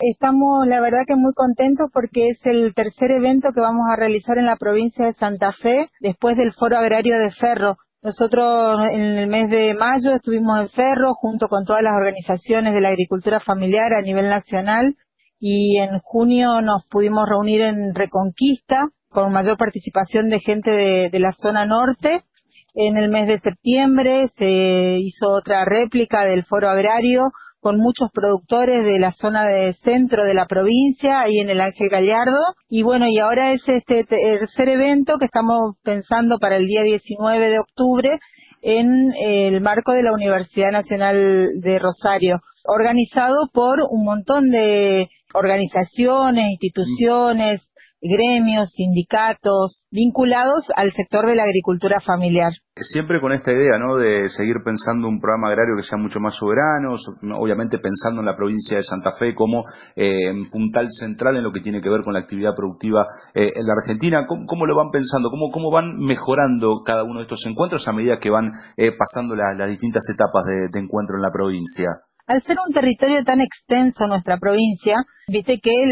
Estamos, la verdad que muy contentos porque es el tercer evento que vamos a realizar en la provincia de Santa Fe después del Foro Agrario de Ferro. Nosotros en el mes de mayo estuvimos en Ferro junto con todas las organizaciones de la agricultura familiar a nivel nacional y en junio nos pudimos reunir en Reconquista con mayor participación de gente de la zona norte. En el mes de septiembre se hizo otra réplica del Foro Agrario con muchos productores de la zona de centro de la provincia, ahí en el Ángel Gallardo. Y bueno, y ahora es este tercer evento que estamos pensando para el día 19 de octubre en el marco de la Universidad Nacional de Rosario, organizado por un montón de organizaciones, instituciones, gremios, sindicatos, vinculados al sector de la agricultura familiar. Siempre con esta idea, ¿no?, de seguir pensando un programa agrario que sea mucho más soberano, obviamente pensando en la provincia de Santa Fe como puntal central en lo que tiene que ver con la actividad productiva en la Argentina. ¿Cómo lo van pensando? ¿Cómo van mejorando cada uno de estos encuentros a medida que van pasando las distintas etapas de encuentro en la provincia? Al ser un territorio tan extenso nuestra provincia, viste que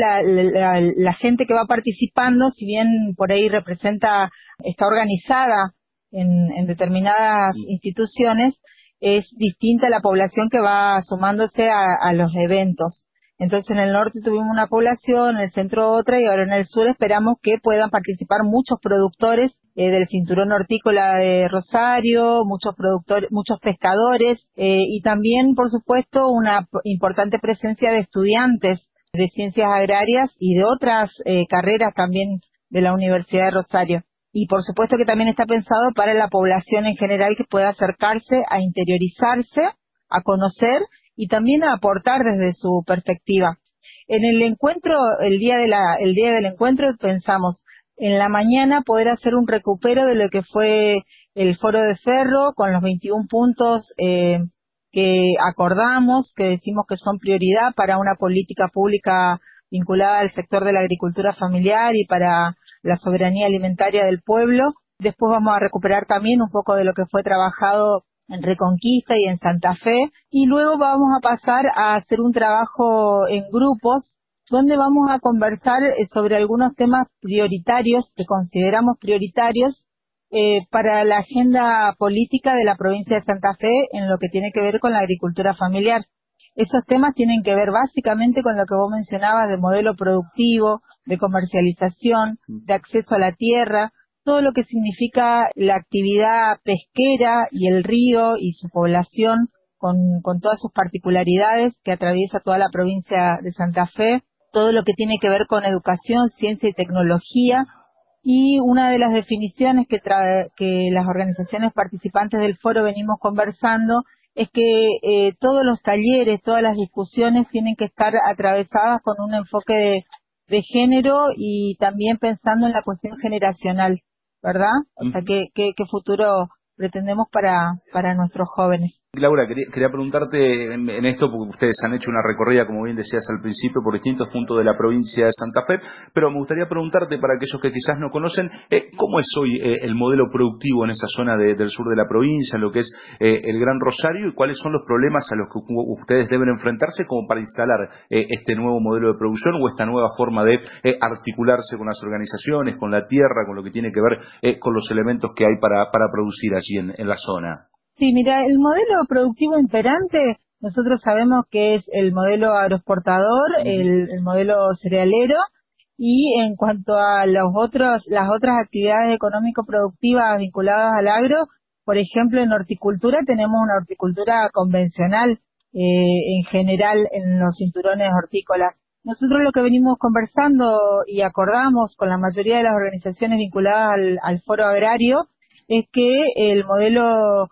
la gente que va participando, si bien por ahí está organizada en determinadas instituciones, es distinta la población que va sumándose a los eventos. Entonces en el norte tuvimos una población, en el centro otra y ahora en el sur esperamos que puedan participar muchos productores del cinturón hortícola de Rosario, muchos pescadores y también, por supuesto, una importante presencia de estudiantes de ciencias agrarias y de otras carreras también de la Universidad de Rosario. Y por supuesto que también está pensado para la población en general que pueda acercarse a interiorizarse, a conocer y también a aportar desde su perspectiva. En el encuentro, el día del encuentro pensamos en la mañana poder hacer un recupero de lo que fue el Foro de Ferro con los 21 puntos que acordamos, que decimos que son prioridad para una política pública vinculada al sector de la agricultura familiar y para la soberanía alimentaria del pueblo. Después vamos a recuperar también un poco de lo que fue trabajado en Reconquista y en Santa Fe, y luego vamos a pasar a hacer un trabajo en grupos donde vamos a conversar sobre algunos temas prioritarios que consideramos prioritarios para la agenda política de la provincia de Santa Fe en lo que tiene que ver con la agricultura familiar. Esos temas tienen que ver básicamente con lo que vos mencionabas de modelo productivo, de comercialización, de acceso a la tierra, todo lo que significa la actividad pesquera y el río y su población con todas sus particularidades que atraviesa toda la provincia de Santa Fe, todo lo que tiene que ver con educación, ciencia y tecnología. Y una de las definiciones que las organizaciones participantes del foro venimos conversando es que todos los talleres, todas las discusiones tienen que estar atravesadas con un enfoque de género y también pensando en la cuestión generacional, ¿verdad? O sea, ¿qué futuro pretendemos para nuestros jóvenes? Laura, quería preguntarte en esto, porque ustedes han hecho una recorrida, como bien decías al principio, por distintos puntos de la provincia de Santa Fe, pero me gustaría preguntarte, para aquellos que quizás no conocen, ¿cómo es hoy el modelo productivo en esa zona del sur de la provincia, en lo que es el Gran Rosario, y cuáles son los problemas a los que ustedes deben enfrentarse como para instalar este nuevo modelo de producción o esta nueva forma de articularse con las organizaciones, con la tierra, con lo que tiene que ver con los elementos que hay para producir allí en la zona? Sí, mira, el modelo productivo imperante, nosotros sabemos que es el modelo agroexportador, el modelo cerealero, y en cuanto a las otras actividades económico-productivas vinculadas al agro, por ejemplo, en horticultura tenemos una horticultura convencional, en general en los cinturones hortícolas. Nosotros lo que venimos conversando y acordamos con la mayoría de las organizaciones vinculadas al foro agrario es que el modelo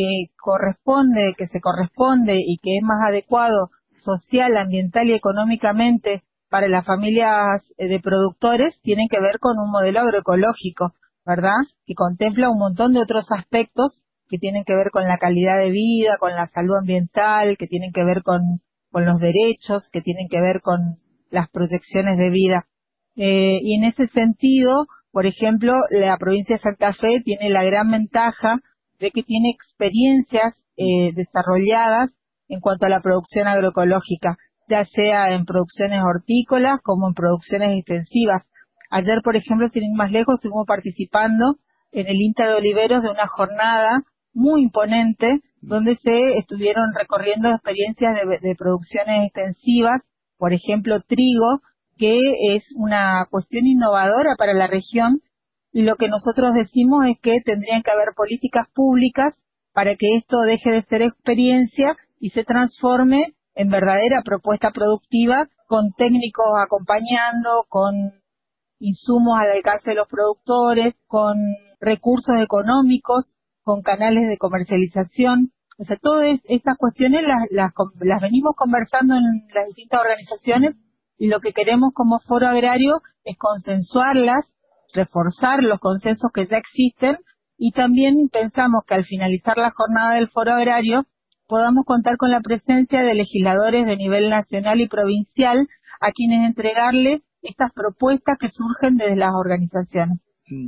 que se corresponde y que es más adecuado social, ambiental y económicamente para las familias de productores tienen que ver con un modelo agroecológico, ¿verdad? Que contempla un montón de otros aspectos que tienen que ver con la calidad de vida, con la salud ambiental, que tienen que ver con los derechos, que tienen que ver con las proyecciones de vida. Y en ese sentido, por ejemplo, la provincia de Santa Fe tiene la gran ventaja de que tiene experiencias desarrolladas en cuanto a la producción agroecológica. ya sea en producciones hortícolas como en producciones extensivas. Ayer, por ejemplo, sin ir más lejos, estuvimos participando en el INTA de Oliveros de una jornada muy imponente donde se estuvieron recorriendo experiencias de producciones extensivas, por ejemplo, trigo, que es una cuestión innovadora para la región, y lo que nosotros decimos es que tendrían que haber políticas públicas para que esto deje de ser experiencia y se transforme en verdadera propuesta productiva, con técnicos acompañando, con insumos al alcance de los productores, con recursos económicos, con canales de comercialización. O sea, todas estas cuestiones las venimos conversando en las distintas organizaciones, y lo que queremos como Foro Agrario es consensuarlas, reforzar los consensos que ya existen, y también pensamos que al finalizar la jornada del Foro Agrario podamos contar con la presencia de legisladores de nivel nacional y provincial a quienes entregarles estas propuestas que surgen desde las organizaciones.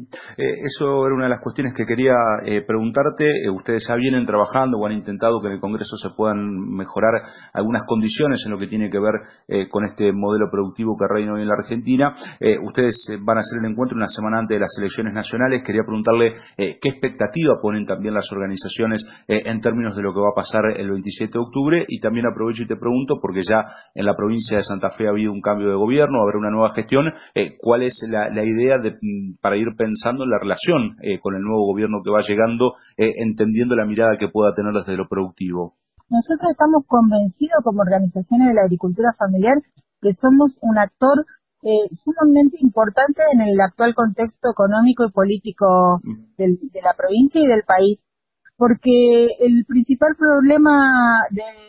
Eso era una de las cuestiones que quería preguntarte. Ustedes ya vienen trabajando o han intentado que en el Congreso se puedan mejorar algunas condiciones en lo que tiene que ver con este modelo productivo que reina hoy en la Argentina. Ustedes van a hacer el encuentro una semana antes de las elecciones nacionales. Quería preguntarle qué expectativa ponen también las organizaciones en términos de lo que va a pasar el 27 de octubre, y también aprovecho y te pregunto, porque ya en la provincia de Santa Fe ha habido un cambio de gobierno, va a haber una nueva gestión, ¿cuál es la idea para ir pensando en la relación con el nuevo gobierno que va llegando, entendiendo la mirada que pueda tener desde lo productivo? Nosotros estamos convencidos como organizaciones de la agricultura familiar que somos un actor sumamente importante en el actual contexto económico y político de la provincia y del país, porque el principal problema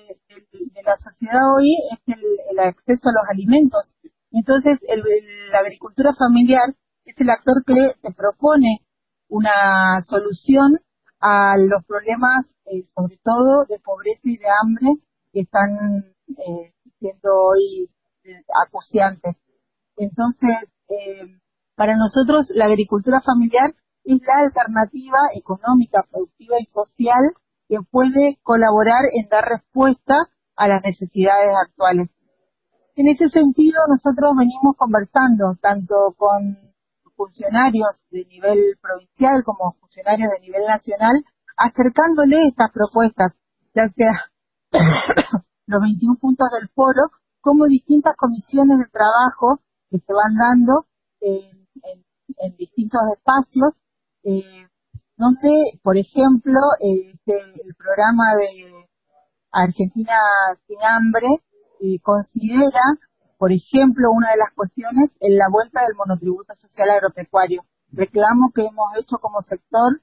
de la sociedad hoy es el acceso a los alimentos. Entonces, la agricultura familiar es el actor que te propone una solución a los problemas, sobre todo de pobreza y de hambre, que están siendo hoy acuciantes. Entonces, para nosotros la agricultura familiar es la alternativa económica, productiva y social que puede colaborar en dar respuesta a las necesidades actuales. En ese sentido, nosotros venimos conversando tanto con funcionarios de nivel provincial como funcionarios de nivel nacional, acercándole estas propuestas, ya sea los 21 puntos del foro, como distintas comisiones de trabajo que se van dando en distintos espacios, donde, por ejemplo, el programa de Argentina sin hambre considera, por ejemplo, una de las cuestiones es la vuelta del monotributo social agropecuario, reclamo que hemos hecho como sector,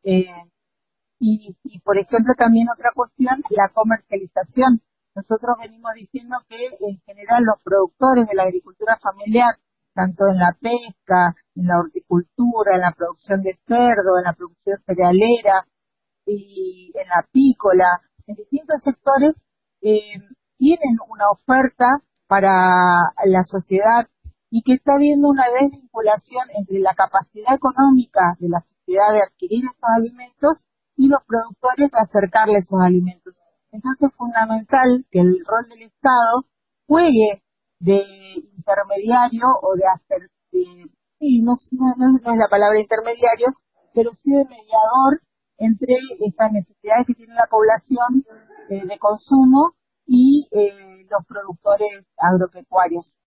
y por ejemplo también otra cuestión, la comercialización. Nosotros venimos diciendo que en general los productores de la agricultura familiar, tanto en la pesca, en la horticultura, en la producción de cerdo, en la producción cerealera y en la apícola, en distintos sectores, tienen una oferta para la sociedad, y que está habiendo una desvinculación entre la capacidad económica de la sociedad de adquirir estos alimentos y los productores de acercarles esos alimentos. Entonces es fundamental que el rol del Estado juegue de intermediario o de hacer, sí, no es la palabra intermediario, pero sí de mediador entre estas necesidades que tiene la población de consumo y los productores agropecuarios.